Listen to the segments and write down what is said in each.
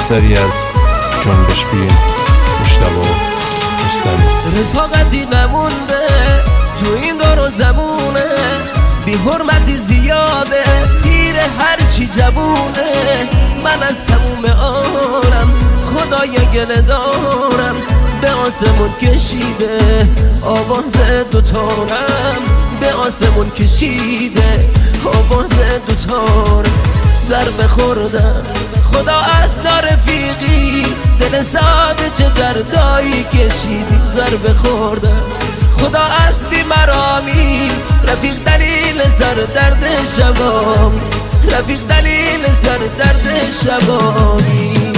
اثری از جنبش فیلم مجتبی رستمی. رفاقتی نمونده تو این دور و زمونه، بی حرمتی زیاده پیر هرچی جوونه. من از تموم عالم خدای گله دارم، به آسمون کشیده آواز دوتارم، به آسمون کشیده آواز دوتارم. ضربه خوردم خدا از رفیقی، دل ساده چه دردایی کشیدی. ضربه خوردم خدا از بیمرامی، رفیق دلیل سر درد شبام، رفیق دلیل سر درد شبامی.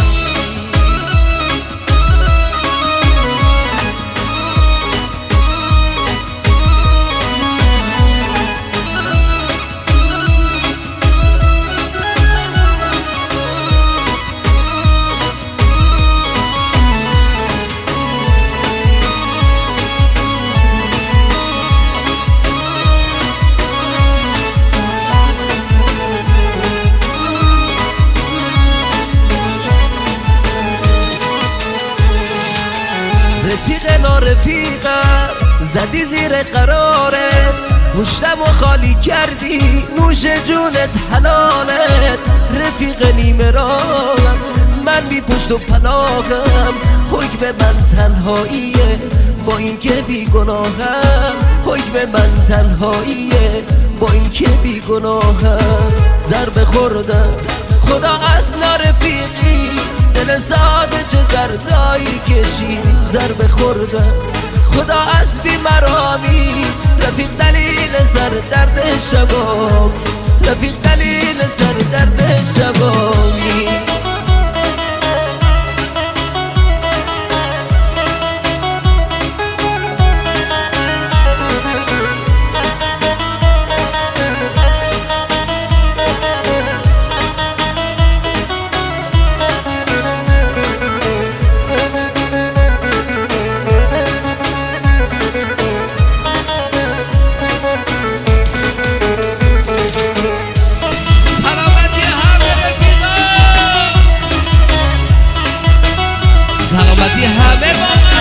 رفیق نارفیقم زدی زیر قرارت، مشتم و خالی کردی نوش جونت حلالت. رفیق نیمه راهم من بی پشت و پناهم، حکم من تنهاییه با این که بی گناهم، حکم من تنهاییه با این که بی گناهم. ضربه خوردم خدا از نارفیقی، دل ساده چه دردایی کشیدی. ضربه خوردم خدا از بیمرامی، رفیق دلیل سر درد شبام، رفیق دلیل سر درد شبامی. سلامتی همه با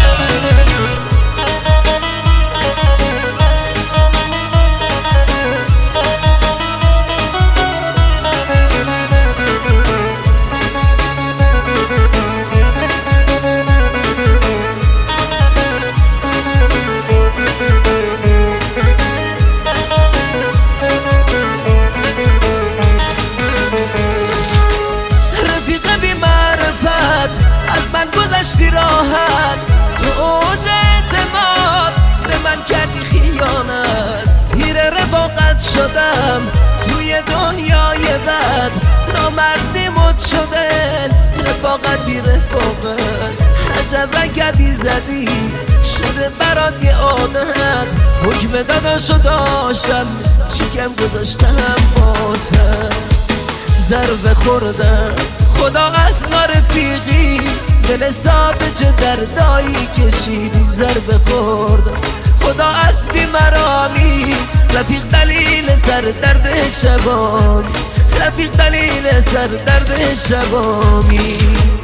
گذشتی راحت، تو اوج اعتماد به من کردی خیانت. پیر رفاقت شدم توی دنیای بد، نامردی مد شده رفاقت بی رفاقت. عجب کردی زدی شده برات یه عادت، حکم داداشو داشتم چیکم گذاشتم بازم. ضربه خوردم خدا از نارفیقی، دل ساده چه دردایی کشیدی. ضربه خوردم خدا از بیمرامی، رفیق دلیل سر درد شبامی، رفیق دلیل سر درد شبامی.